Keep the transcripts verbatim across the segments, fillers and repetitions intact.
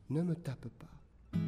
ne me tape pas.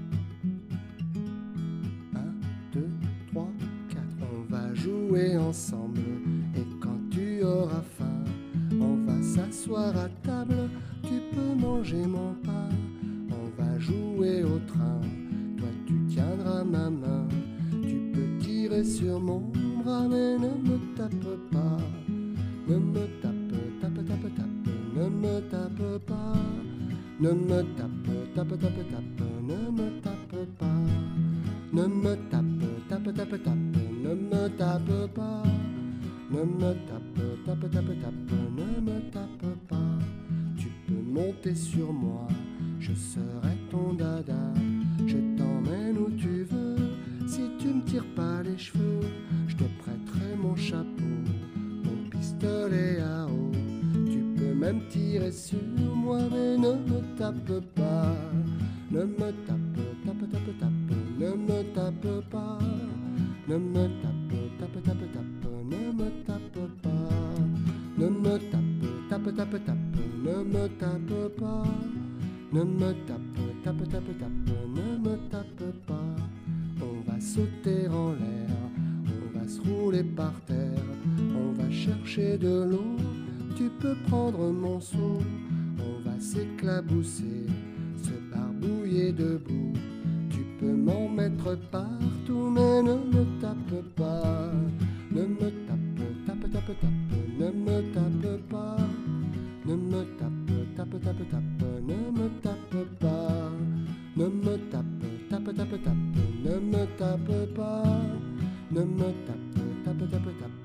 Un, deux, trois, quatre, on va jouer ensemble. Et quand tu auras faim, on va s'asseoir à table. Tu peux manger mon pain, on va jouer au train. Toi tu tiendras ma main, tu peux tirer sur mon bras, mais ne me tape pas. Ne me tape, tape, tape, tape, ne me tape pas. Ne me tape, tape, tape, tape, ne me tape pas. Ne me tape, tape, tape, tape, ne me tape pas. Ne me tape, tape, tape, tape, ne me tape pas. Tu peux monter sur moi, je serai ton dada. Je t'emmène où tu veux, si tu me tires pas les cheveux, je te prêterai mon chapeau, mon pistolet à eau. Tu peux même tirer sur moi, mais ne me tape pas. Ne me tape, tape, tape, tape, ne me tape pas. Ne me tape, tape, tape, tape, ne me tape pas. Ne me tape, tape, tape, tape, ne me tape pas. Ne me tape, tape, tape, tape, ne me tape pas. On va sauter en l'air, on va se rouler par terre, on va chercher de l'eau, tu peux prendre mon seau. On va s'éclabousser, se barbouiller debout, tu peux m'en mettre partout, mais ne me tape pas. Ne me tape, tape, tape, tape, ne me tape pas. Ne me tape, tape, tape, tape, ne me tape pas. Ne me tape, tape, tape, tape, ne me tape pas. Ne me tape, tape, tape, tape.